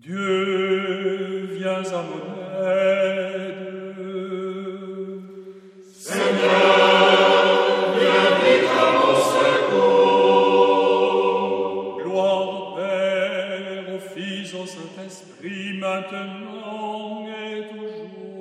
Dieu, viens à mon aide. Seigneur, viens vite à mon secours. Gloire au Père, au Fils, au Saint-Esprit, maintenant et toujours.